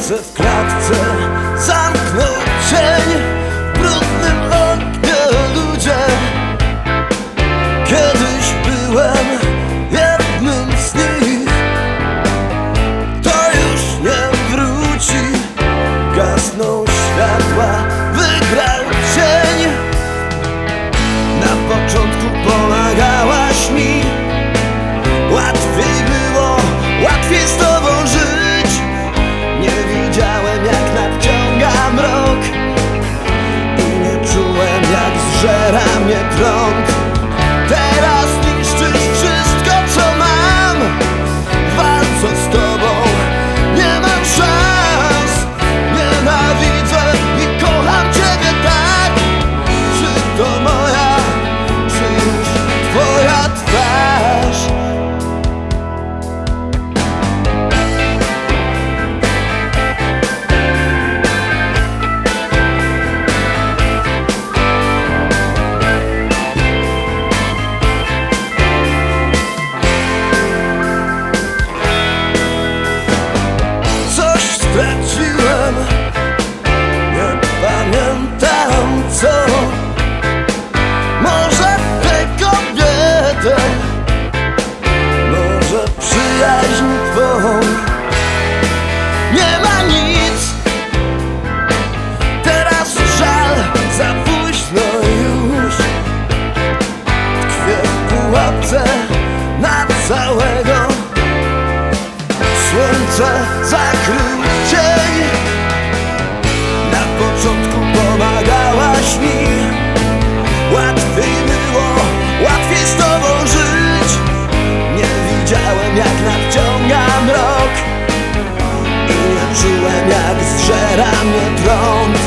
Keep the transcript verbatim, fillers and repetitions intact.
Chcę w klatce zamknąć cień w brudnym oknie ludzie. Kiedyś byłem jednym z nich, to już nie wróci. Gasną światła, wygrał cień. Na początku pomagałaś mi, łatwiej było, łatwiej z tobą żyć. Nie widziałem, jak nadciąga mrok i nie czułem, jak zżera mnie prąd. Teraz niszczysz wszystko, co mam. Walczę z tobą, nie mam szans. Nienawidzę i kocham ciebie tak. Czy to moja, czy już twoja twarz? Straciłem, nie pamiętam co. Może tę kobietę, może przyjaźń twą. Nie ma nic, teraz żal, za późno już. Tkwię w pułapce na całego. Słońce zakrył cień. Na początku pomagałaś mi, łatwiej było, łatwiej z tobą żyć. Nie widziałem, jak nadciąga mrok i nie czułem, jak zżera mnie prąd.